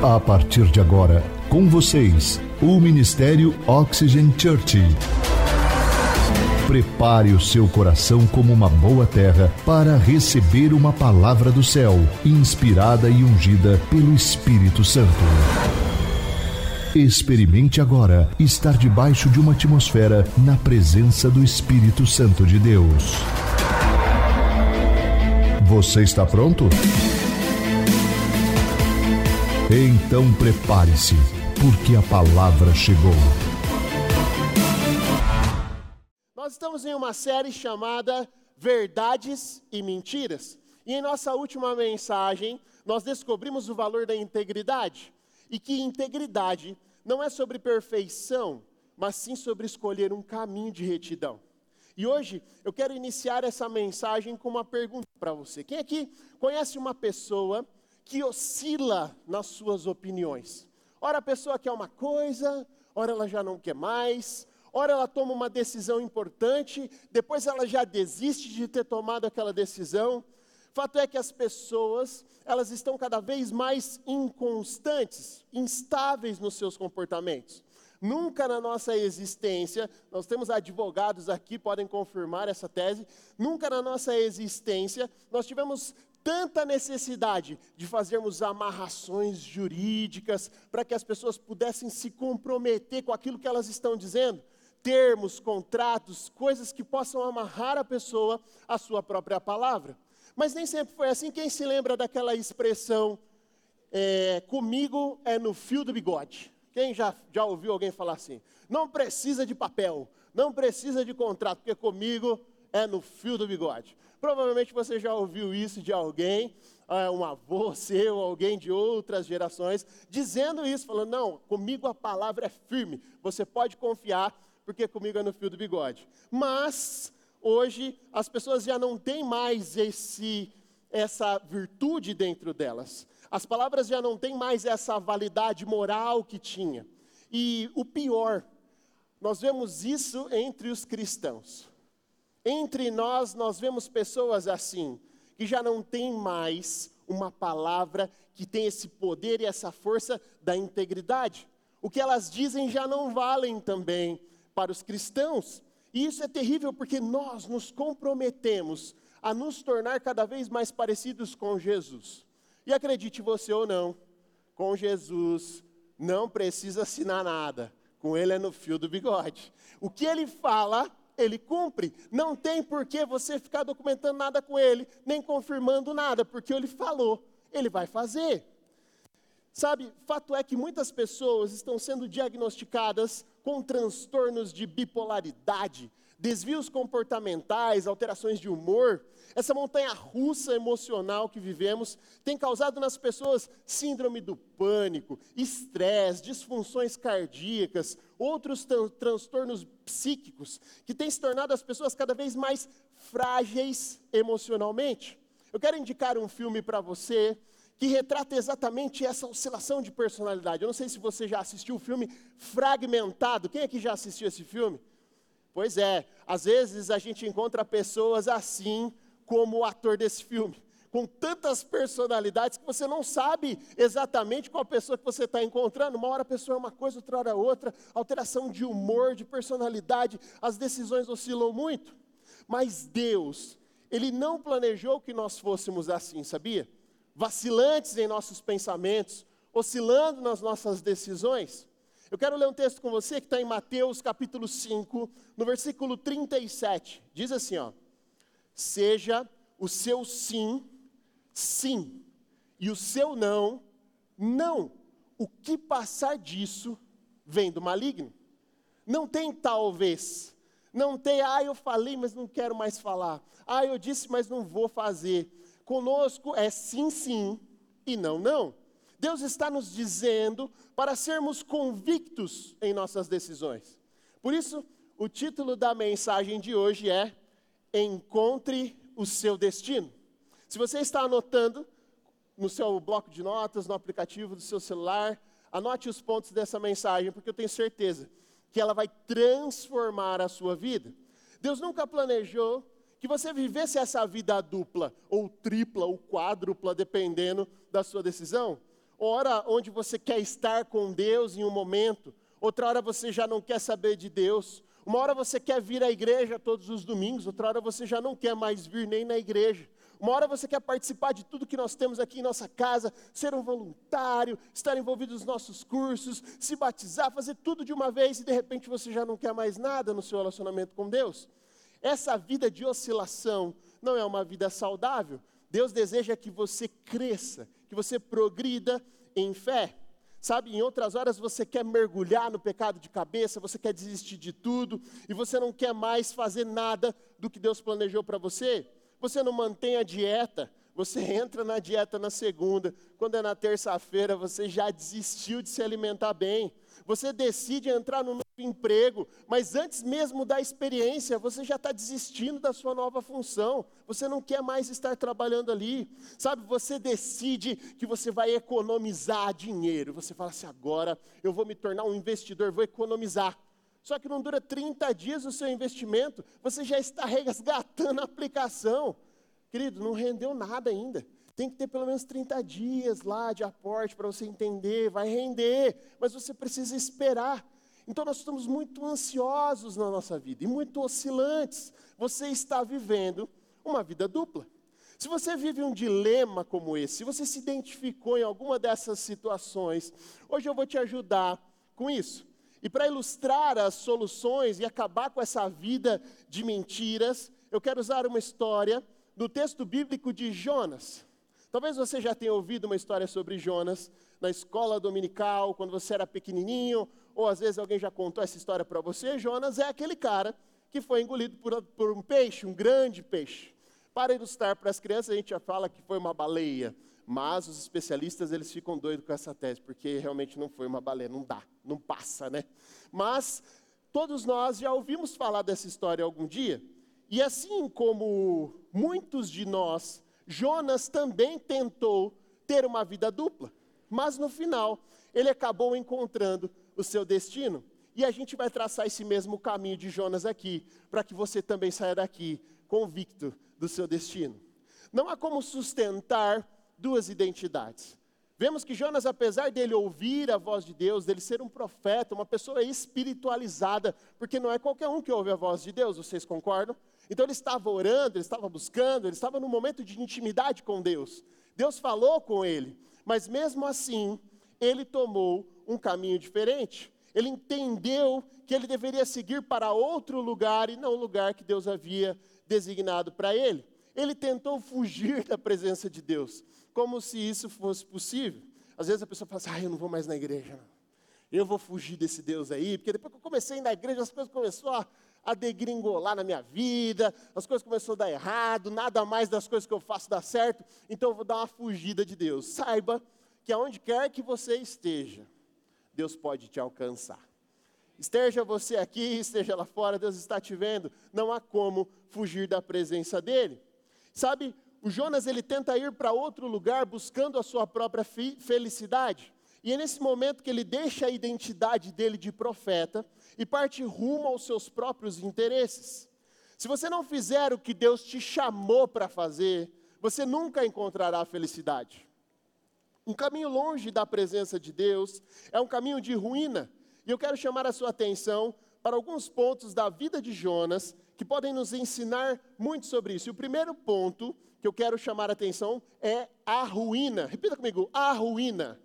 A partir de agora, com vocês, o Ministério Oxygen Church. Prepare o seu coração como uma boa terra para receber uma palavra do céu, inspirada e ungida pelo Espírito Santo. Experimente agora estar debaixo de uma atmosfera na presença do Espírito Santo de Deus. Você está pronto? Então prepare-se, porque a palavra chegou. Nós estamos em uma série chamada Verdades e Mentiras. E em nossa última mensagem, nós descobrimos o valor da integridade. E que integridade não é sobre perfeição, mas sim sobre escolher um caminho de retidão. E hoje eu quero iniciar essa mensagem com uma pergunta para você. Quem aqui conhece uma pessoa que oscila nas suas opiniões? Ora a pessoa quer uma coisa, ora ela já não quer mais, ora ela toma uma decisão importante, depois ela já desiste de ter tomado aquela decisão. Fato é que as pessoas, elas estão cada vez mais inconstantes, instáveis nos seus comportamentos. Nunca na nossa existência, nós temos advogados aqui, podem confirmar essa tese, nunca na nossa existência nós tivemos tanta necessidade de fazermos amarrações jurídicas para que as pessoas pudessem se comprometer com aquilo que elas estão dizendo. Termos, contratos, coisas que possam amarrar a pessoa à sua própria palavra. Mas nem sempre foi assim. Quem se lembra daquela expressão, comigo é no fio do bigode? Quem já ouviu alguém falar assim? Não precisa de papel, não precisa de contrato, porque comigo é no fio do bigode. Provavelmente você já ouviu isso de alguém, um avô seu, alguém de outras gerações, dizendo isso, falando, não, comigo a palavra é firme, você pode confiar, porque comigo é no fio do bigode. Mas hoje as pessoas já não têm mais essa virtude dentro delas. As palavras já não têm mais essa validade moral que tinha. E o pior, nós vemos isso entre os cristãos. Entre nós vemos pessoas assim, que já não tem mais uma palavra que tem esse poder e essa força da integridade. O que elas dizem já não valem também para os cristãos. E isso é terrível porque nós nos comprometemos a nos tornar cada vez mais parecidos com Jesus. E acredite você ou não, com Jesus não precisa assinar nada. Com ele é no fio do bigode. O que ele fala, ele cumpre. Não tem por que você ficar documentando nada com ele, nem confirmando nada, porque ele falou, ele vai fazer. Sabe, fato é que muitas pessoas estão sendo diagnosticadas com transtornos de bipolaridade, desvios comportamentais, alterações de humor. Essa montanha-russa emocional que vivemos tem causado nas pessoas síndrome do pânico, estresse, disfunções cardíacas, outros transtornos psíquicos, que têm se tornado as pessoas cada vez mais frágeis emocionalmente. Eu quero indicar um filme para você que retrata exatamente essa oscilação de personalidade. Eu não sei se você já assistiu o filme Fragmentado. Quem aqui já assistiu esse filme? Pois é, às vezes a gente encontra pessoas assim como o ator desse filme, com tantas personalidades que você não sabe exatamente qual pessoa que você está encontrando. Uma hora a pessoa é uma coisa, outra hora outra, alteração de humor, de personalidade, as decisões oscilam muito. Mas Deus, Ele não planejou que nós fôssemos assim, sabia? Vacilantes em nossos pensamentos, oscilando nas nossas decisões. Eu quero ler um texto com você que está em Mateus capítulo 5, no versículo 37. Diz assim, ó: seja o seu sim, sim, e o seu não, não. O que passar disso vem do maligno. Não tem talvez, não tem, eu falei, mas não quero mais falar. Eu disse, mas não vou fazer. Conosco é sim, sim, e não, não. Deus está nos dizendo para sermos convictos em nossas decisões. Por isso, o título da mensagem de hoje é Encontre o seu destino. Se você está anotando no seu bloco de notas, no aplicativo do seu celular, anote os pontos dessa mensagem, porque eu tenho certeza que ela vai transformar a sua vida. Deus nunca planejou que você vivesse essa vida dupla, ou tripla, ou quádrupla, dependendo da sua decisão. hora onde você quer estar com Deus em um momento, outra hora você já não quer saber de Deus. Uma hora você quer vir à igreja todos os domingos, outra hora você já não quer mais vir nem na igreja. Uma hora você quer participar de tudo que nós temos aqui em nossa casa, ser um voluntário, estar envolvido nos nossos cursos, se batizar, fazer tudo de uma vez e de repente você já não quer mais nada no seu relacionamento com Deus. Essa vida de oscilação não é uma vida saudável. Deus deseja que você cresça, que você progrida em fé. Sabe, em outras horas você quer mergulhar no pecado de cabeça, você quer desistir de tudo, e você não quer mais fazer nada do que Deus planejou para você. Você não mantém a dieta, você entra na dieta na segunda, quando é na terça-feira você já desistiu de se alimentar bem. Você decide entrar no novo emprego, mas antes mesmo da experiência, você já está desistindo da sua nova função. Você não quer mais estar trabalhando ali. Sabe, você decide que você vai economizar dinheiro. Você fala assim, agora eu vou me tornar um investidor, vou economizar. Só que não dura 30 dias o seu investimento, você já está resgatando a aplicação. Querido, não rendeu nada ainda. Tem que ter pelo menos 30 dias lá de aporte para você entender, vai render, mas você precisa esperar. Então nós estamos muito ansiosos na nossa vida e muito oscilantes. Você está vivendo uma vida dupla. Se você vive um dilema como esse, se você se identificou em alguma dessas situações, hoje eu vou te ajudar com isso. E para ilustrar as soluções e acabar com essa vida de mentiras, eu quero usar uma história do texto bíblico de Jonas. Talvez você já tenha ouvido uma história sobre Jonas na escola dominical, quando você era pequenininho, ou às vezes alguém já contou essa história para você. Jonas é aquele cara que foi engolido por um peixe, um grande peixe. Para ilustrar para as crianças, a gente já fala que foi uma baleia, mas os especialistas eles ficam doidos com essa tese, porque realmente não foi uma baleia, não dá, não passa, né? Mas todos nós já ouvimos falar dessa história algum dia, e assim como muitos de nós, Jonas também tentou ter uma vida dupla, mas no final ele acabou encontrando o seu destino. E a gente vai traçar esse mesmo caminho de Jonas aqui, para que você também saia daqui convicto do seu destino. Não há como sustentar duas identidades. Vemos que Jonas, apesar dele ouvir a voz de Deus, dele ser um profeta, uma pessoa espiritualizada, porque não é qualquer um que ouve a voz de Deus, vocês concordam? Então ele estava orando, ele estava buscando, ele estava num momento de intimidade com Deus. Deus falou com ele, mas mesmo assim, ele tomou um caminho diferente. Ele entendeu que ele deveria seguir para outro lugar e não o lugar que Deus havia designado para ele. Ele tentou fugir da presença de Deus, como se isso fosse possível. Às vezes a pessoa fala assim, eu não vou mais na igreja, não. Eu vou fugir desse Deus aí, porque depois que eu comecei a ir na igreja, as coisas começaram a degringolar na minha vida, as coisas começaram a dar errado, nada mais das coisas que eu faço dá certo, então eu vou dar uma fugida de Deus. Saiba que aonde quer que você esteja, Deus pode te alcançar. Esteja você aqui, esteja lá fora, Deus está te vendo, não há como fugir da presença dEle. Sabe, o Jonas ele tenta ir para outro lugar buscando a sua própria felicidade. E é nesse momento que ele deixa a identidade dele de profeta e parte rumo aos seus próprios interesses. Se você não fizer o que Deus te chamou para fazer, você nunca encontrará a felicidade. Um caminho longe da presença de Deus é um caminho de ruína. E eu quero chamar a sua atenção para alguns pontos da vida de Jonas que podem nos ensinar muito sobre isso. E o primeiro ponto que eu quero chamar a atenção é a ruína. Repita comigo, a ruína.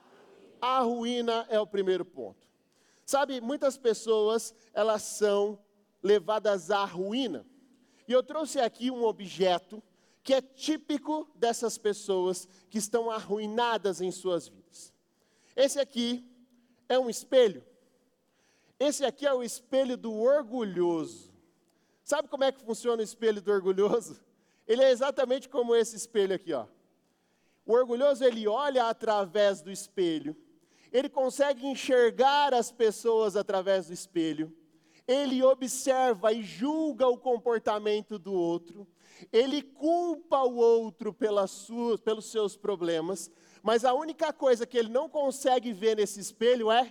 A ruína é o primeiro ponto. Sabe, muitas pessoas, elas são levadas à ruína. E eu trouxe aqui um objeto que é típico dessas pessoas que estão arruinadas em suas vidas. Esse aqui é um espelho. Esse aqui é o espelho do orgulhoso. Sabe como é que funciona o espelho do orgulhoso? Ele é exatamente como esse espelho aqui, ó. O orgulhoso, ele olha através do espelho. Ele consegue enxergar as pessoas através do espelho. Ele observa e julga o comportamento do outro. Ele culpa o outro pelos seus problemas. Mas a única coisa que ele não consegue ver nesse espelho é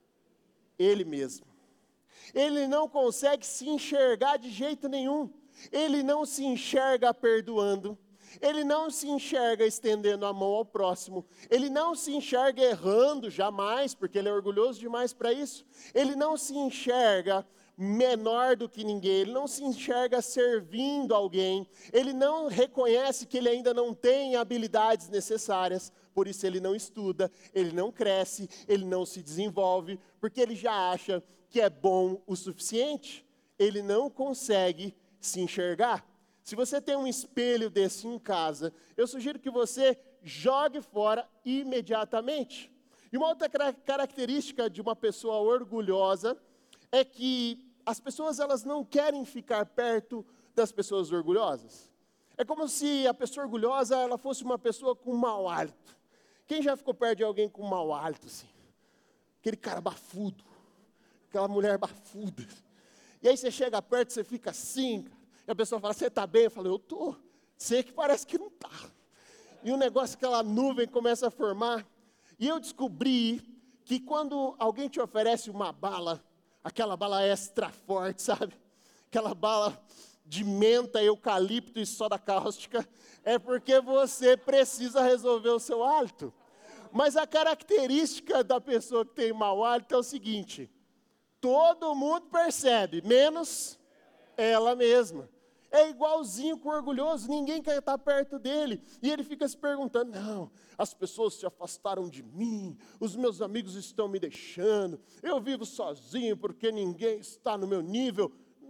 ele mesmo. Ele não consegue se enxergar de jeito nenhum. Ele não se enxerga perdoando. Ele não se enxerga estendendo a mão ao próximo. Ele não se enxerga errando jamais, porque ele é orgulhoso demais para isso. Ele não se enxerga menor do que ninguém. Ele não se enxerga servindo alguém. Ele não reconhece que ele ainda não tem habilidades necessárias. Por isso ele não estuda, ele não cresce, ele não se desenvolve, porque ele já acha que é bom o suficiente. Ele não consegue se enxergar. Se você tem um espelho desse em casa, eu sugiro que você jogue fora imediatamente. E uma outra característica de uma pessoa orgulhosa é que as pessoas elas não querem ficar perto das pessoas orgulhosas. É como se a pessoa orgulhosa ela fosse uma pessoa com mau hálito. Quem já ficou perto de alguém com mau hálito assim? Aquele cara bafudo, aquela mulher bafuda. E aí você chega perto, você fica assim, cara. E a pessoa fala, você está bem? Eu falo, eu estou. Sei que parece que não está. E o negócio, aquela nuvem começa a formar. E eu descobri que quando alguém te oferece uma bala, aquela bala extra forte, sabe? Aquela bala de menta, eucalipto e soda cáustica, é porque você precisa resolver o seu hálito. Mas a característica da pessoa que tem mau hálito é o seguinte: todo mundo percebe, menos ela mesma. É igualzinho com o orgulhoso, ninguém quer estar perto dele. E ele fica se perguntando, não, as pessoas se afastaram de mim, os meus amigos estão me deixando, eu vivo sozinho porque ninguém está no meu nível.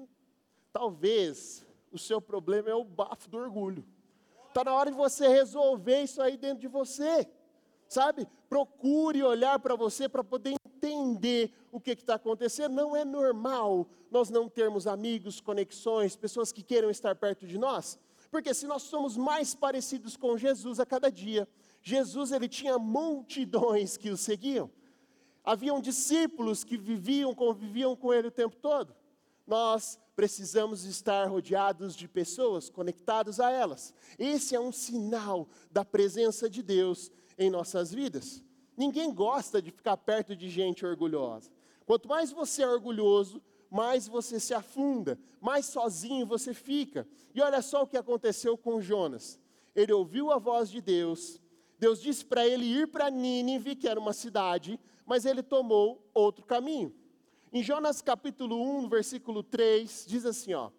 Talvez o seu problema é o bafo do orgulho. Está na hora de você resolver isso aí dentro de você. Sabe? Procure olhar para você para poder entender o que está acontecendo. Não é normal nós não termos amigos, conexões, pessoas que queiram estar perto de nós. Porque se nós somos mais parecidos com Jesus a cada dia, Jesus ele tinha multidões que o seguiam. Haviam discípulos que conviviam com ele o tempo todo. Nós precisamos estar rodeados de pessoas, conectados a elas. Esse é um sinal da presença de Deus em nossas vidas. Ninguém gosta de ficar perto de gente orgulhosa. Quanto mais você é orgulhoso, mais você se afunda, mais sozinho você fica. E olha só o que aconteceu com Jonas. Ele ouviu a voz de Deus. Deus disse para ele ir para Nínive, que era uma cidade, mas ele tomou outro caminho. Em Jonas capítulo 1, versículo 3, diz assim, ó: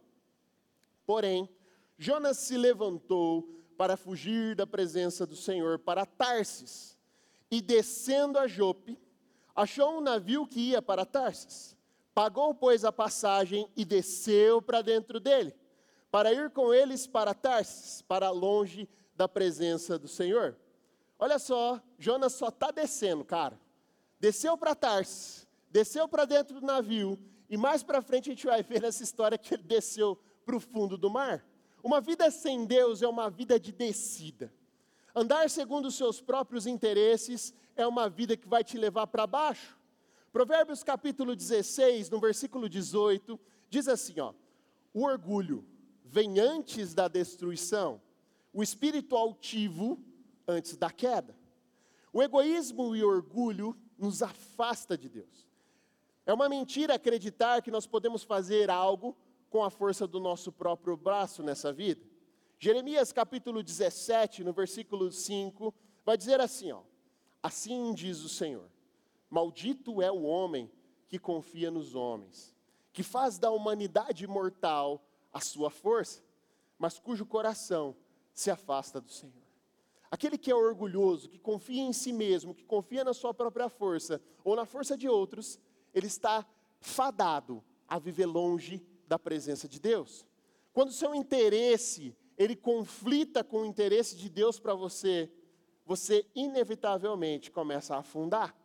porém, Jonas se levantou para fugir da presença do Senhor para Tarsis, e descendo a Jope, achou um navio que ia para Tarsis. Pagou, pois, a passagem e desceu para dentro dele, para ir com eles para Tarsis, para longe da presença do Senhor. Olha só, Jonas só está descendo, cara. Desceu para Tarsis, desceu para dentro do navio, e mais para frente a gente vai ver nessa história que ele desceu para o fundo do mar. Uma vida sem Deus é uma vida de descida. Andar segundo os seus próprios interesses é uma vida que vai te levar para baixo. Provérbios capítulo 16, no versículo 18, diz assim, ó: o orgulho vem antes da destruição, o espírito altivo antes da queda. O egoísmo e o orgulho nos afasta de Deus. É uma mentira acreditar que nós podemos fazer algo com a força do nosso próprio braço nessa vida. Jeremias capítulo 17, no versículo 5, vai dizer assim, ó: assim diz o Senhor, maldito é o homem que confia nos homens, que faz da humanidade mortal a sua força, mas cujo coração se afasta do Senhor. Aquele que é orgulhoso, que confia em si mesmo, que confia na sua própria força, ou na força de outros, ele está fadado a viver longe da presença de Deus. Quando o seu interesse, ele conflita com o interesse de Deus para você, você inevitavelmente começa a afundar.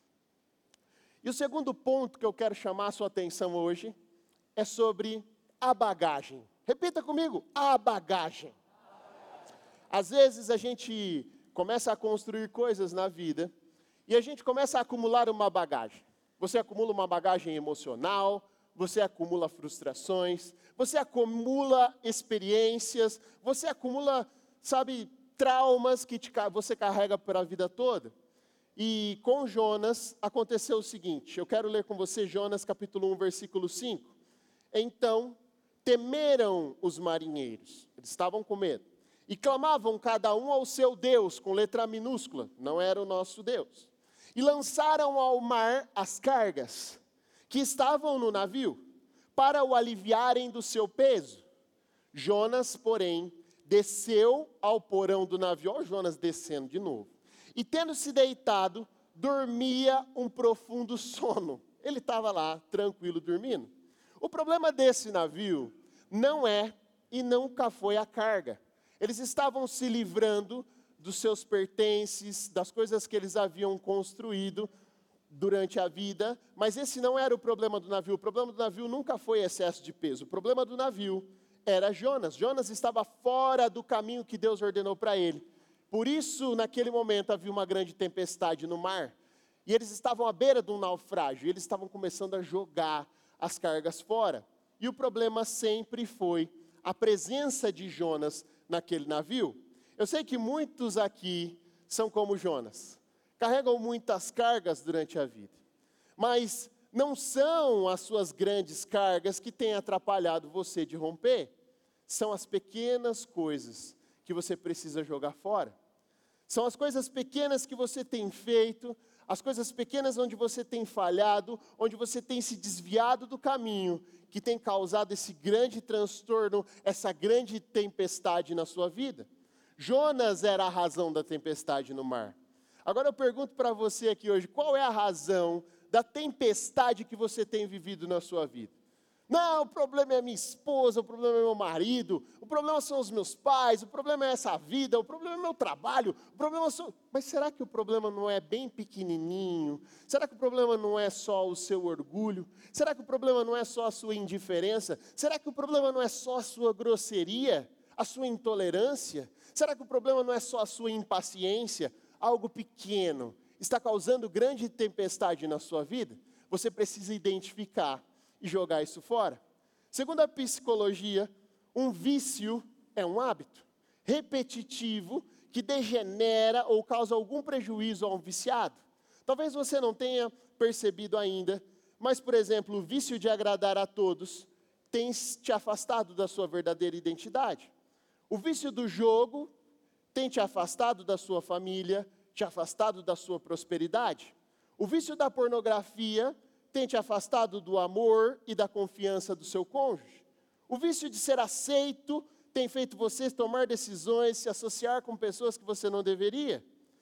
E o segundo ponto que eu quero chamar a sua atenção hoje é sobre a bagagem. Repita comigo, a bagagem. Às vezes a gente começa a construir coisas na vida e a gente começa a acumular uma bagagem. Você acumula uma bagagem emocional, você acumula frustrações, você acumula experiências, você acumula, sabe, traumas que você carrega para a vida toda. E com Jonas aconteceu o seguinte, eu quero ler com você Jonas capítulo 1, versículo 5. Então temeram os marinheiros, eles estavam com medo, e clamavam cada um ao seu Deus, com letra minúscula, não era o nosso Deus. E lançaram ao mar as cargas que estavam no navio, para o aliviarem do seu peso. Jonas, porém, desceu ao porão do navio, olha o Jonas descendo de novo, e tendo se deitado, dormia um profundo sono. Ele estava lá, tranquilo, dormindo. O problema desse navio não é e nunca foi a carga. Eles estavam se livrando dos seus pertences, das coisas que eles haviam construído durante a vida, mas esse não era o problema do navio. O problema do navio nunca foi excesso de peso. O problema do navio era Jonas. Jonas estava fora do caminho que Deus ordenou para ele. Por isso, naquele momento, havia uma grande tempestade no mar. E eles estavam à beira de um naufrágio. E eles estavam começando a jogar as cargas fora. E o problema sempre foi a presença de Jonas naquele navio. Eu sei que muitos aqui são como Jonas. Carregam muitas cargas durante a vida. Mas não são as suas grandes cargas que têm atrapalhado você de romper. São as pequenas coisas que você precisa jogar fora. São as coisas pequenas que você tem feito, as coisas pequenas onde você tem falhado, onde você tem se desviado do caminho, que tem causado esse grande transtorno, essa grande tempestade na sua vida. Jonas era a razão da tempestade no mar. Agora eu pergunto para você aqui hoje, qual é a razão da tempestade que você tem vivido na sua vida? Não, o problema é minha esposa, o problema é meu marido, o problema são os meus pais, o problema é essa vida, o problema é meu trabalho, o problema são... Mas será que o problema não é bem pequenininho? Será que o problema não é só o seu orgulho? Será que o problema não é só a sua indiferença? Será que o problema não é só a sua grosseria, a sua intolerância? Será que o problema não é só a sua impaciência? Algo pequeno está causando grande tempestade na sua vida? Você precisa identificar e jogar isso fora. Segundo a psicologia, um vício é um hábito repetitivo que degenera ou causa algum prejuízo a um viciado. Talvez você não tenha percebido ainda, mas, por exemplo, o vício de agradar a todos tem te afastado da sua verdadeira identidade. O vício do jogo tem te afastado da sua família, te afastado da sua prosperidade. O vício da pornografia tem te afastado do amor e da confiança do seu cônjuge. O vício de ser aceito tem feito você tomar decisões, se associar com pessoas que você não deveria.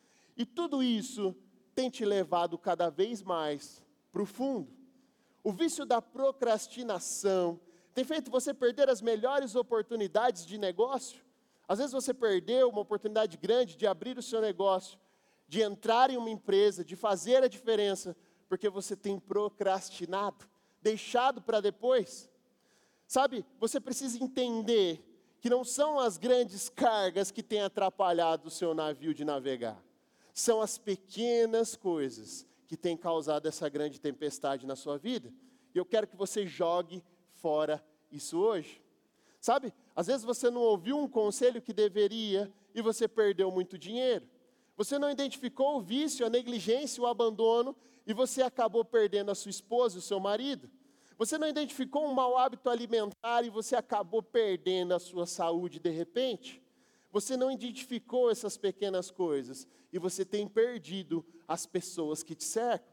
E tudo isso tem te levado cada vez mais para o fundo. O vício da procrastinação tem feito você perder as melhores oportunidades de negócio. Às vezes você perdeu uma oportunidade grande de abrir o seu negócio, de entrar em uma empresa, de fazer a diferença, porque você tem procrastinado, deixado para depois. Sabe, você precisa entender que não são as grandes cargas que têm atrapalhado o seu navio de navegar. São as pequenas coisas que têm causado essa grande tempestade na sua vida. E eu quero que você jogue fora isso hoje. Sabe, às vezes você não ouviu um conselho que deveria e você perdeu muito dinheiro. Você não identificou o vício, a negligência, o abandono e você acabou perdendo a sua esposa e o seu marido. Você não identificou um mau hábito alimentar e você acabou perdendo a sua saúde de repente. Você não identificou essas pequenas coisas e você tem perdido as pessoas que te cercam.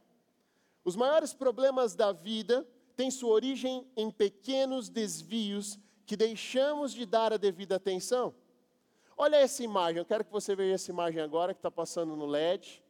Os maiores problemas da vida têm sua origem em pequenos desvios que deixamos de dar a devida atenção. Olha essa imagem, eu quero que você veja essa imagem agora que está passando no LED.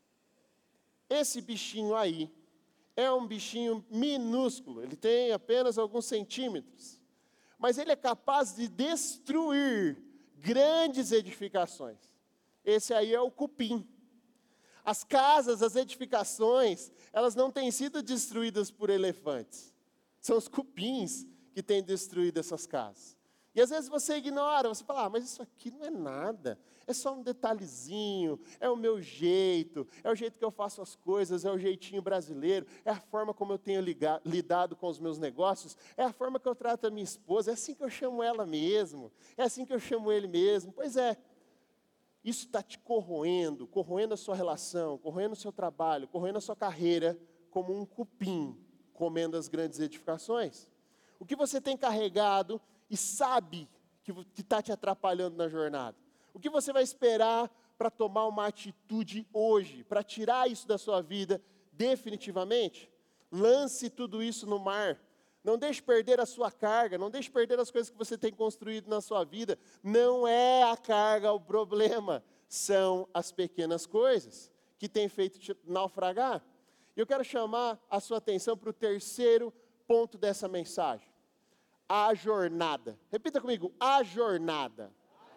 Esse bichinho aí é um bichinho minúsculo, ele tem apenas alguns centímetros. Mas ele é capaz de destruir grandes edificações. Esse aí é o cupim. As casas, as edificações, elas não têm sido destruídas por elefantes. São os cupins que têm destruído essas casas. E às vezes você ignora, você fala, mas isso aqui não é nada, é só um detalhezinho, é o meu jeito, é o jeito que eu faço as coisas, é o jeitinho brasileiro, é a forma como eu tenho lidado com os meus negócios, é a forma que eu trato a minha esposa, é assim que eu chamo ela mesmo, é assim que eu chamo ele mesmo. Pois é, isso está te corroendo a sua relação, corroendo o seu trabalho, corroendo a sua carreira, como um cupim comendo as grandes edificações. O que você tem carregado e sabe que está te atrapalhando na jornada? O que você vai esperar para tomar uma atitude hoje, para tirar isso da sua vida definitivamente? Lance tudo isso no mar. Não deixe perder a sua carga, não deixe perder as coisas que você tem construído na sua vida. Não é a carga o problema, são as pequenas coisas que têm feito te naufragar. E eu quero chamar a sua atenção para o terceiro ponto dessa mensagem. A jornada. Repita comigo, a jornada.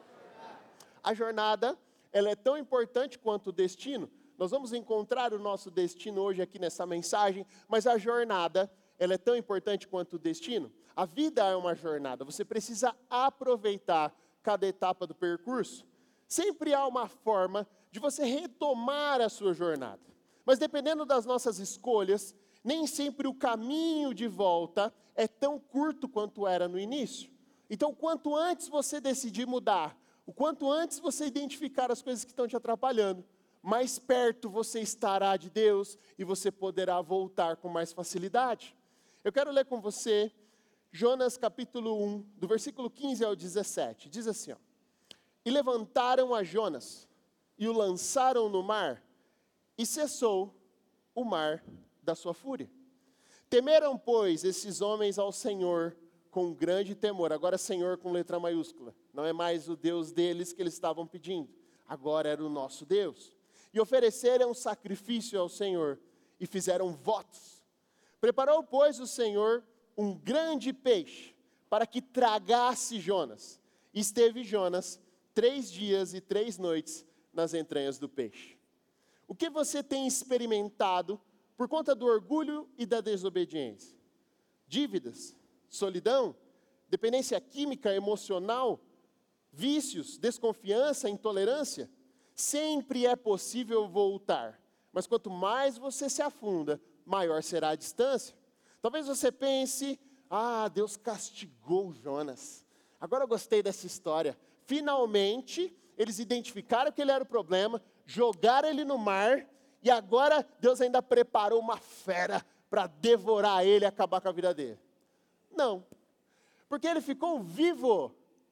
A jornada, ela é tão importante quanto o destino. Nós vamos encontrar o nosso destino hoje aqui nessa mensagem, mas a jornada, ela é tão importante quanto o destino. A vida é uma jornada, você precisa aproveitar cada etapa do percurso. Sempre há uma forma de você retomar a sua jornada. Mas dependendo das nossas escolhas, nem sempre o caminho de volta é tão curto quanto era no início. Então, quanto antes você decidir mudar, o quanto antes você identificar as coisas que estão te atrapalhando, mais perto você estará de Deus e você poderá voltar com mais facilidade. Eu quero ler com você Jonas capítulo 1, do versículo 15 ao 17. Diz assim, ó: E levantaram a Jonas e o lançaram no mar, e cessou o mar da sua fúria. Temeram, pois, esses homens ao Senhor com grande temor. Agora Senhor com letra maiúscula. Não é mais o Deus deles que eles estavam pedindo. Agora era o nosso Deus. E ofereceram sacrifício ao Senhor e fizeram votos. Preparou, pois, o Senhor um grande peixe para que tragasse Jonas. E esteve Jonas 3 dias e 3 noites nas entranhas do peixe. O que você tem experimentado por conta do orgulho e da desobediência? Dívidas, solidão, dependência química, emocional, vícios, desconfiança, intolerância? Sempre é possível voltar, mas quanto mais você se afunda, maior será a distância. Talvez você pense, Deus castigou Jonas. Agora eu gostei dessa história. Finalmente, eles identificaram que ele era o problema, jogaram ele no mar, e agora Deus ainda preparou uma fera para devorar ele e acabar com a vida dele. Não, porque ele ficou vivo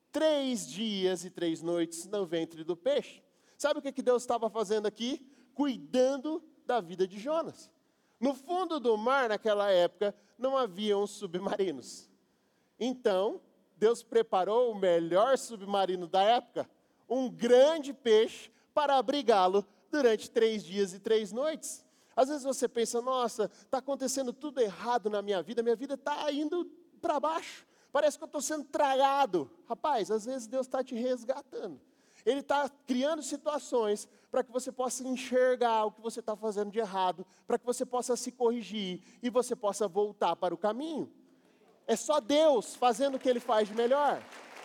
3 dias e 3 noites no ventre do peixe. Sabe o que Deus estava fazendo aqui? Cuidando da vida de Jonas. No fundo do mar, naquela época, não haviam submarinos. Então, Deus preparou o melhor submarino da época, um grande peixe, para abrigá-lo durante 3 dias e 3 noites. Às vezes você pensa, nossa, está acontecendo tudo errado na minha vida está indo para baixo, parece que eu estou sendo tragado. Rapaz, às vezes Deus está te resgatando. Ele está criando situações para que você possa enxergar o que você está fazendo de errado, para que você possa se corrigir e você possa voltar para o caminho. É só Deus fazendo o que Ele faz de melhor.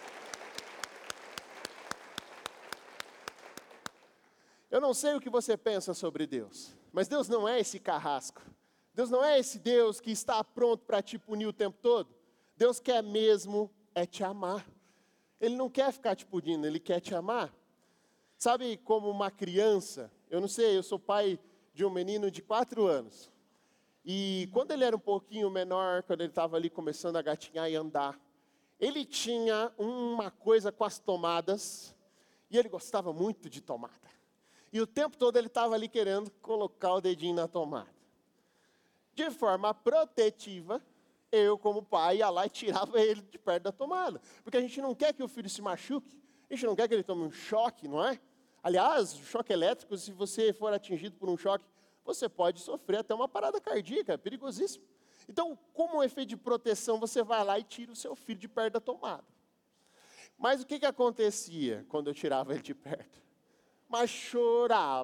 Eu não sei o que você pensa sobre Deus, mas Deus não é esse carrasco. Deus não é esse Deus que está pronto para te punir o tempo todo. Deus quer mesmo é te amar. Ele não quer ficar te punindo, Ele quer te amar. Sabe, como uma criança, eu não sei, eu sou pai de um menino de 4 anos. E quando ele era um pouquinho menor, quando ele estava ali começando a gatinhar e andar, ele tinha uma coisa com as tomadas, e ele gostava muito de tomada. E o tempo todo ele estava ali querendo colocar o dedinho na tomada. De forma protetiva, eu como pai ia lá e tirava ele de perto da tomada. Porque a gente não quer que o filho se machuque, a gente não quer que ele tome um choque, não é? Aliás, o choque elétrico, se você for atingido por um choque, você pode sofrer até uma parada cardíaca, é perigosíssimo. Então, como um efeito de proteção, você vai lá e tira o seu filho de perto da tomada. Mas o que acontecia quando eu tirava ele de perto? Mas chorava.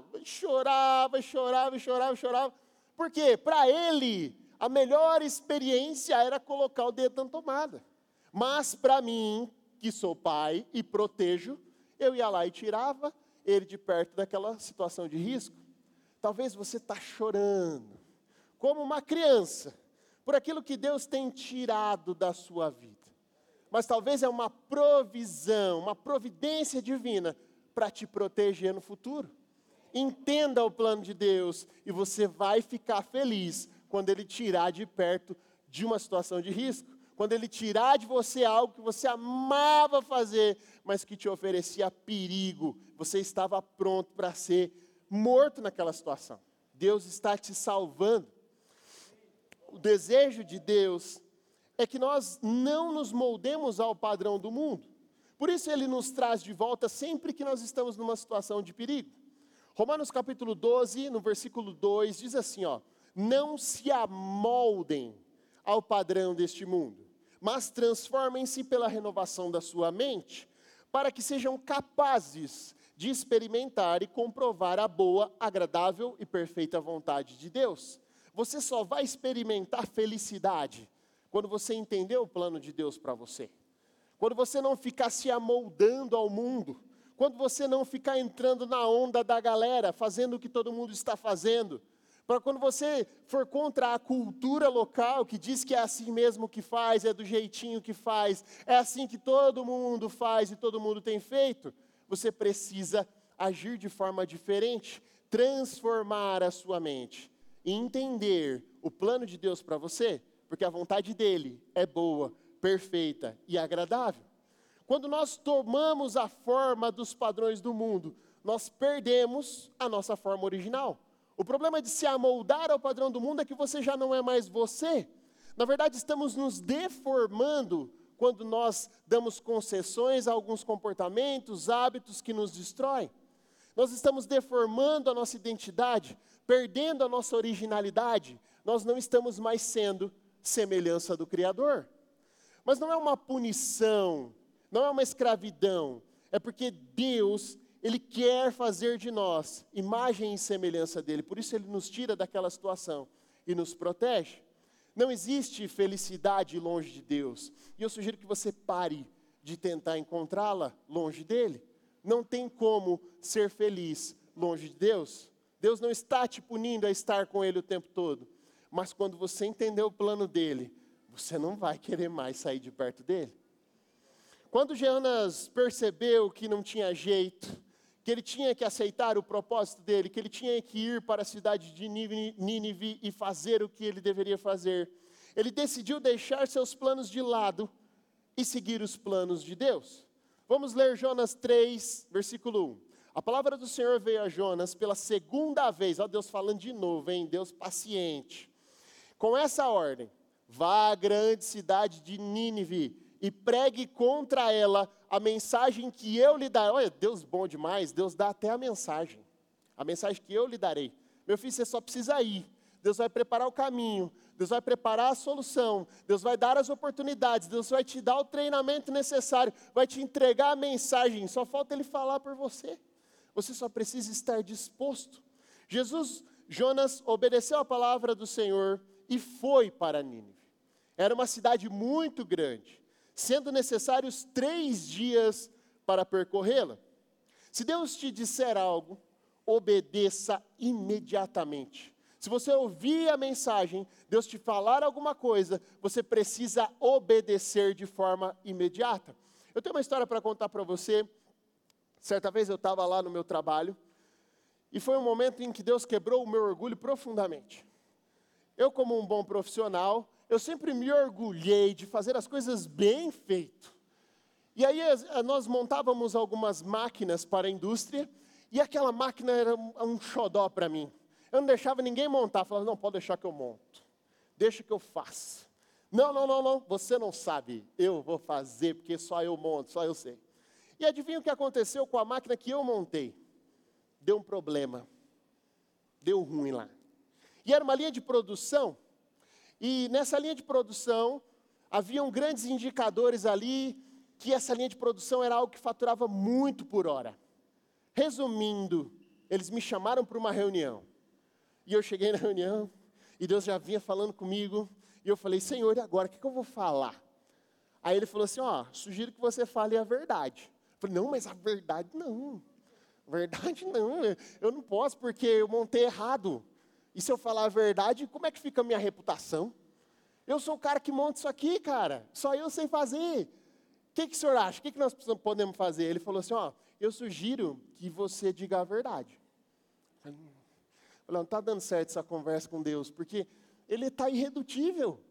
Por quê? Para ele, a melhor experiência era colocar o dedo na tomada. Mas para mim, que sou pai e protejo, eu ia lá e tirava ele de perto daquela situação de risco. Talvez você está chorando, como uma criança, por aquilo que Deus tem tirado da sua vida. Mas talvez é uma provisão, uma providência divina para te proteger no futuro. Entenda o plano de Deus e você vai ficar feliz quando Ele tirar de perto de uma situação de risco. quando ele tirar de você algo que você amava fazer, mas que te oferecia perigo, você estava pronto para ser morto naquela situação. Deus está te salvando. O desejo de Deus é que nós não nos moldemos ao padrão do mundo. Por isso ele nos traz de volta sempre que nós estamos numa situação de perigo. Romanos capítulo 12, no versículo 2, diz assim, não se amoldem ao padrão deste mundo, mas transformem-se pela renovação da sua mente, para que sejam capazes de experimentar e comprovar a boa, agradável e perfeita vontade de Deus. Você só vai experimentar felicidade quando você entender o plano de Deus para você. Quando você não ficar se amoldando ao mundo, quando você não ficar entrando na onda da galera, fazendo o que todo mundo está fazendo, para quando você for contra a cultura local, que diz que é assim mesmo que faz, é do jeitinho que faz, é assim que todo mundo faz e todo mundo tem feito, você precisa agir de forma diferente, transformar a sua mente e entender o plano de Deus para você, porque a vontade dele é boa, perfeita e agradável. Quando nós tomamos a forma dos padrões do mundo, nós perdemos a nossa forma original. O problema de se amoldar ao padrão do mundo é que você já não é mais você. Na verdade, estamos nos deformando quando nós damos concessões a alguns comportamentos, hábitos que nos destroem. Nós estamos deformando a nossa identidade, perdendo a nossa originalidade. Nós não estamos mais sendo semelhança do Criador. Mas não é uma punição, não é uma escravidão, é porque Deus, Ele quer fazer de nós imagem e semelhança dEle, por isso Ele nos tira daquela situação e nos protege. Não existe felicidade longe de Deus, e eu sugiro que você pare de tentar encontrá-la longe dEle. Não tem como ser feliz longe de Deus. Deus não está te punindo a estar com Ele o tempo todo, mas quando você entender o plano dEle, você não vai querer mais sair de perto dEle. Quando Jonas percebeu que não tinha jeito, que ele tinha que aceitar o propósito dele, que ele tinha que ir para a cidade de Nínive e fazer o que ele deveria fazer, ele decidiu deixar seus planos de lado e seguir os planos de Deus. Vamos ler Jonas 3, versículo 1. A palavra do Senhor veio a Jonas pela segunda vez, Deus falando de novo, Deus paciente. Com essa ordem, vá à grande cidade de Nínive e pregue contra ela a mensagem que eu lhe darei. Olha, Deus bom demais, Deus dá até a mensagem que eu lhe darei. Meu filho, você só precisa ir. Deus vai preparar o caminho, Deus vai preparar a solução, Deus vai dar as oportunidades, Deus vai te dar o treinamento necessário, vai te entregar a mensagem, só falta Ele falar por você. Você só precisa estar disposto. Jonas obedeceu a palavra do Senhor e foi para Nínive. Era uma cidade muito grande, sendo necessários 3 dias para percorrê-la. Se Deus te disser algo, obedeça imediatamente. Se você ouvir a mensagem, Deus te falar alguma coisa, você precisa obedecer de forma imediata. Eu tenho uma história para contar para você. Certa vez eu estava lá no meu trabalho, e foi um momento em que Deus quebrou o meu orgulho profundamente. Eu, como um bom profissional, eu sempre me orgulhei de fazer as coisas bem feito. E aí nós montávamos algumas máquinas para a indústria, e aquela máquina era um xodó para mim. Eu não deixava ninguém montar, falava, não, pode deixar que eu monto. Deixa que eu faço. Não, você não sabe, eu vou fazer, porque só eu monto, só eu sei. E adivinha o que aconteceu com a máquina que eu montei? Deu um problema. Deu ruim lá. E era uma linha de produção, e nessa linha de produção, haviam grandes indicadores ali, que essa linha de produção era algo que faturava muito por hora. Resumindo, eles me chamaram para uma reunião. E eu cheguei na reunião, e Deus já vinha falando comigo, e eu falei, Senhor, e agora, o que eu vou falar? Aí Ele falou assim, sugiro que você fale a verdade. Eu falei, não, mas a verdade não. Verdade não, eu não posso, porque eu montei errado. E se eu falar a verdade, como é que fica a minha reputação? Eu sou o cara que monta isso aqui, cara. Só eu sei fazer. O que o senhor acha? O que nós podemos fazer? Ele falou assim, eu sugiro que você diga a verdade. Eu falei, não está dando certo essa conversa com Deus, porque Ele está irredutível.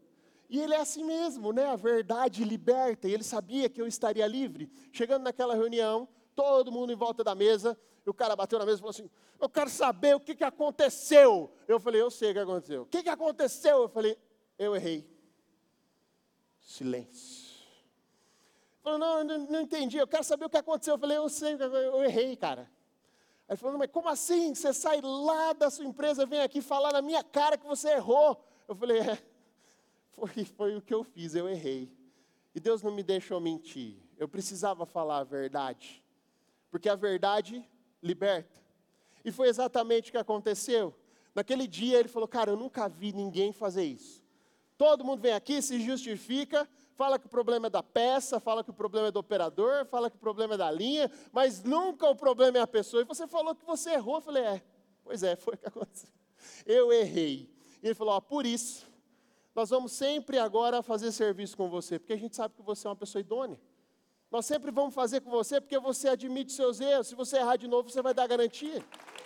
E ele é assim mesmo, né? A verdade liberta, e ele sabia que eu estaria livre. Chegando naquela reunião, todo mundo em volta da mesa, e o cara bateu na mesa e falou assim, eu quero saber o que aconteceu. Eu falei, eu sei o que aconteceu. O que aconteceu? Eu falei, eu errei. Silêncio. Ele falou, não entendi, eu quero saber o que aconteceu. Eu falei, eu sei, eu errei, cara. Aí ele falou, mas como assim? Você sai lá da sua empresa, vem aqui falar na minha cara que você errou. Eu falei, foi o que eu fiz, eu errei. E Deus não me deixou mentir. Eu precisava falar a verdade. Porque a verdade liberta. E foi exatamente o que aconteceu. Naquele dia ele falou, cara, eu nunca vi ninguém fazer isso. Todo mundo vem aqui, se justifica, fala que o problema é da peça, fala que o problema é do operador, fala que o problema é da linha, mas nunca o problema é a pessoa. E você falou que você errou. Eu falei, pois é, foi o que aconteceu. Eu errei. E ele falou, por isso, nós vamos sempre agora fazer serviço com você, porque a gente sabe que você é uma pessoa idônea. Nós sempre vamos fazer com você, porque você admite seus erros. Se você errar de novo, você vai dar garantia.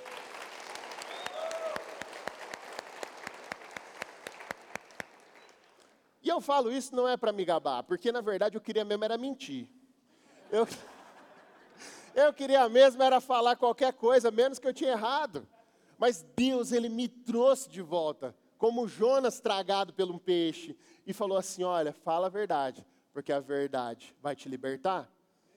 E eu falo isso não é para me gabar, porque na verdade eu queria mesmo era mentir. Eu queria mesmo era falar qualquer coisa, menos que eu tinha errado. Mas Deus, Ele me trouxe de volta, como Jonas tragado por um peixe, e falou assim, olha, fala a verdade, porque a verdade vai te libertar.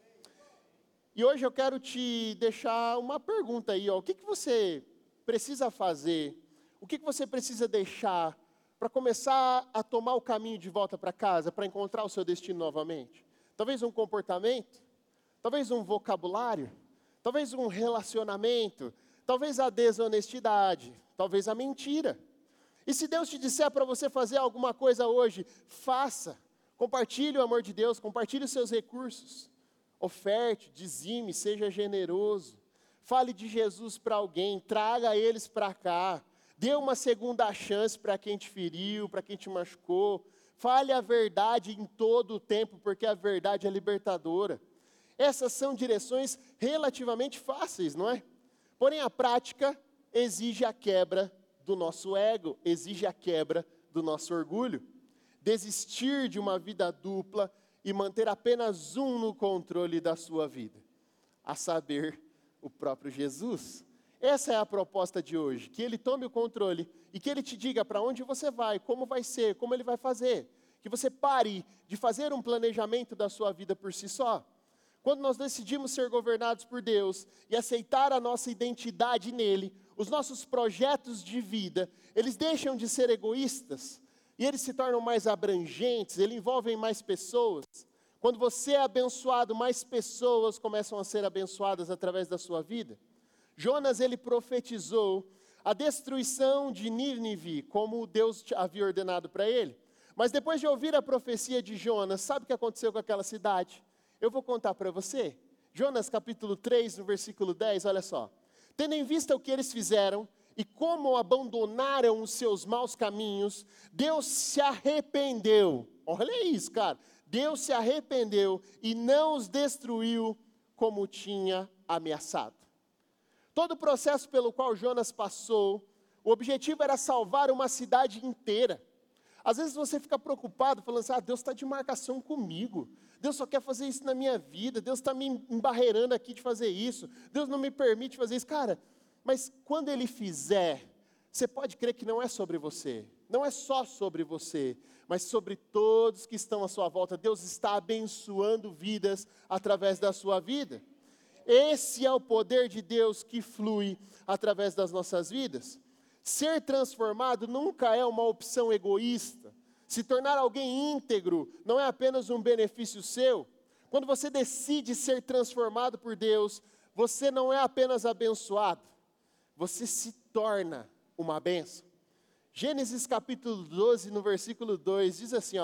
E hoje eu quero te deixar uma pergunta aí, ó, o que você precisa fazer, o que você precisa deixar para começar a tomar o caminho de volta para casa, para encontrar o seu destino novamente? Talvez um comportamento, talvez um vocabulário, talvez um relacionamento, talvez a desonestidade, talvez a mentira. E se Deus te disser para você fazer alguma coisa hoje, faça. Compartilhe o amor de Deus, compartilhe os seus recursos. Oferte, dizime, seja generoso. Fale de Jesus para alguém, traga eles para cá. Dê uma segunda chance para quem te feriu, para quem te machucou. Fale a verdade em todo o tempo, porque a verdade é libertadora. Essas são direções relativamente fáceis, não é? Porém, a prática exige a quebra do nosso ego, exige a quebra do nosso orgulho. Desistir de uma vida dupla e manter apenas um no controle da sua vida, a saber, o próprio Jesus. Essa é a proposta de hoje, que Ele tome o controle e que Ele te diga para onde você vai, como vai ser, como Ele vai fazer. Que você pare de fazer um planejamento da sua vida por si só. Quando nós decidimos ser governados por Deus e aceitar a nossa identidade nele, os nossos projetos de vida, eles deixam de ser egoístas e eles se tornam mais abrangentes, eles envolvem mais pessoas. Quando você é abençoado, mais pessoas começam a ser abençoadas através da sua vida. Jonas, ele profetizou a destruição de Nínive, como Deus havia ordenado para ele. Mas depois de ouvir a profecia de Jonas, sabe o que aconteceu com aquela cidade? Eu vou contar para você. Jonas capítulo 3, no versículo 10, olha só. Tendo em vista o que eles fizeram e como abandonaram os seus maus caminhos, Deus se arrependeu. Olha isso, cara. Deus se arrependeu e não os destruiu como tinha ameaçado. Todo o processo pelo qual Jonas passou, o objetivo era salvar uma cidade inteira. Às vezes você fica preocupado, falando assim, Deus está de marcação comigo. Deus só quer fazer isso na minha vida. Deus está me embarreirando aqui de fazer isso. Deus não me permite fazer isso. Cara, mas quando Ele fizer, você pode crer que não é sobre você. Não é só sobre você, mas sobre todos que estão à sua volta. Deus está abençoando vidas através da sua vida. Esse é o poder de Deus que flui através das nossas vidas. Ser transformado nunca é uma opção egoísta. Se tornar alguém íntegro não é apenas um benefício seu. Quando você decide ser transformado por Deus, você não é apenas abençoado, você se torna uma bênção. Gênesis capítulo 12, no versículo 2, diz assim,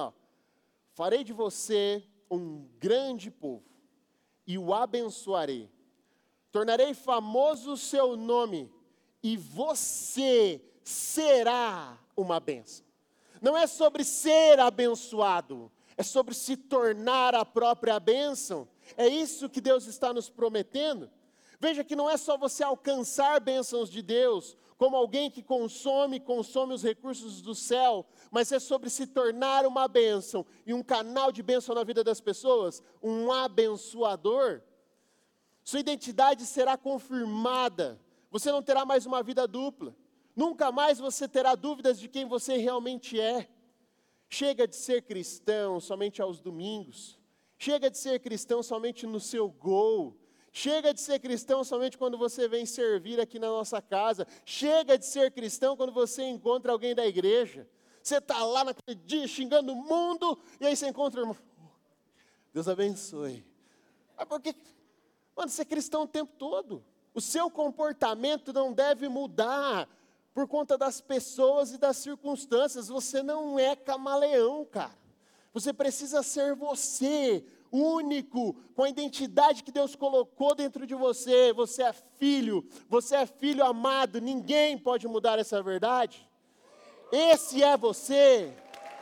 farei de você um grande povo e o abençoarei. Tornarei famoso o seu nome e você será uma bênção. Não é sobre ser abençoado, é sobre se tornar a própria bênção. É isso que Deus está nos prometendo. Veja que não é só você alcançar bênçãos de Deus, como alguém que consome os recursos do céu, mas é sobre se tornar uma bênção e um canal de bênção na vida das pessoas, um abençoador. Sua identidade será confirmada, você não terá mais uma vida dupla, nunca mais você terá dúvidas de quem você realmente é. Chega de ser cristão somente aos domingos, chega de ser cristão somente no seu gol, chega de ser cristão somente quando você vem servir aqui na nossa casa, chega de ser cristão quando você encontra alguém da igreja. Você está lá naquele dia xingando o mundo, e aí você encontra o irmão. Deus abençoe. Mas por que? Mano, você é cristão o tempo todo. O seu comportamento não deve mudar por conta das pessoas e das circunstâncias. Você não é camaleão, cara. Você precisa ser você, único, com a identidade que Deus colocou dentro de você. Você é filho amado. Ninguém pode mudar essa verdade. Esse é você.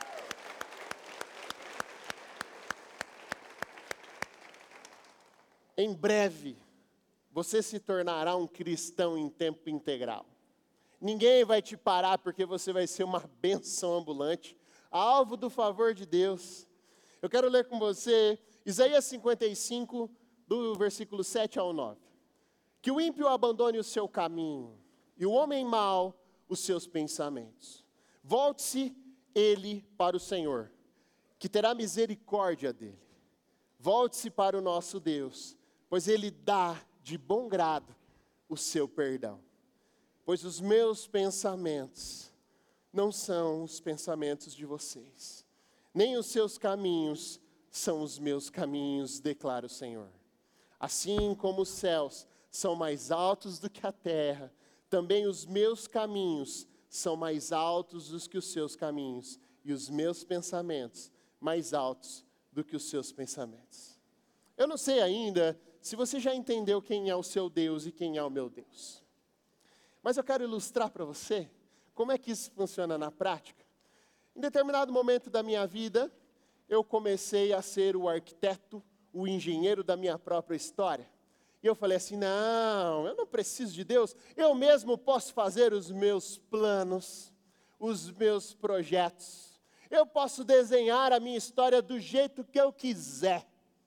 Em breve, você se tornará um cristão em tempo integral. Ninguém vai te parar porque você vai ser uma bênção ambulante, alvo do favor de Deus. Eu quero ler com você Isaías 55, do versículo 7 ao 9. Que o ímpio abandone o seu caminho, e o homem mau os seus pensamentos. Volte-se ele para o Senhor, que terá misericórdia dele. Volte-se para o nosso Deus, pois Ele dá de bom grado o seu perdão. Pois os meus pensamentos não são os pensamentos de vocês, nem os seus caminhos são os meus caminhos, declara o Senhor. Assim como os céus são mais altos do que a terra, também os meus caminhos são mais altos do que os seus caminhos, e os meus pensamentos mais altos do que os seus pensamentos. Eu não sei ainda se você já entendeu quem é o seu Deus e quem é o meu Deus. Mas eu quero ilustrar para você como é que isso funciona na prática. Em determinado momento da minha vida, eu comecei a ser o arquiteto, o engenheiro da minha própria história. E eu falei assim, não, eu não preciso de Deus, eu mesmo posso fazer os meus planos, os meus projetos. Eu posso desenhar a minha história do jeito que eu quiser.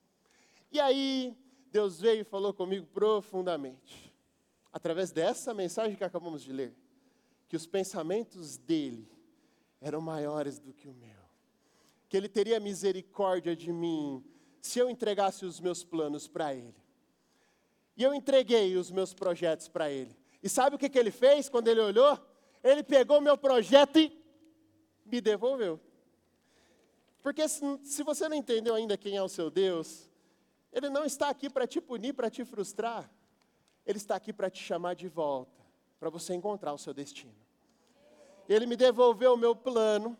E aí, Deus veio e falou comigo profundamente, através dessa mensagem que acabamos de ler, que os pensamentos dele eram maiores do que o meu, que ele teria misericórdia de mim, se eu entregasse os meus planos para ele. E eu entreguei os meus projetos para ele. E sabe o que ele fez quando ele olhou? Ele pegou meu projeto e me devolveu. Porque se você não entendeu ainda quem é o seu Deus, Ele não está aqui para te punir, para te frustrar. Ele está aqui para te chamar de volta, para você encontrar o seu destino. Ele me devolveu o meu plano,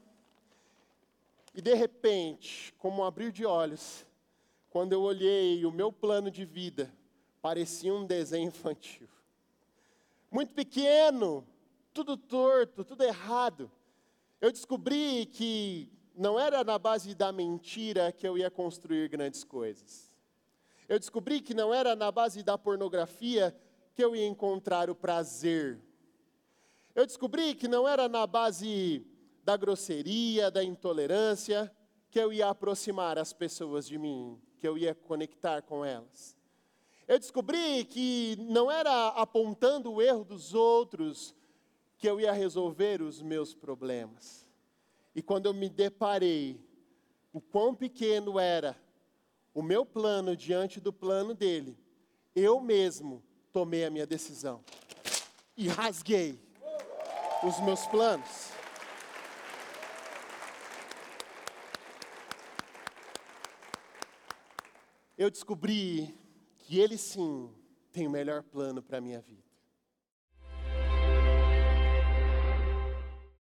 e de repente, como um abrir de olhos, quando eu olhei o meu plano de vida, parecia um desenho infantil. Muito pequeno, tudo torto, tudo errado. Eu descobri que não era na base da mentira que eu ia construir grandes coisas. Eu descobri que não era na base da pornografia que eu ia encontrar o prazer. Eu descobri que não era na base da grosseria, da intolerância, que eu ia aproximar as pessoas de mim, que eu ia conectar com elas. Eu descobri que não era apontando o erro dos outros que eu ia resolver os meus problemas. E quando eu me deparei, o quão pequeno era o meu plano diante do plano dele, eu mesmo tomei a minha decisão e rasguei os meus planos. Eu descobri que ele sim tem o melhor plano para a minha vida.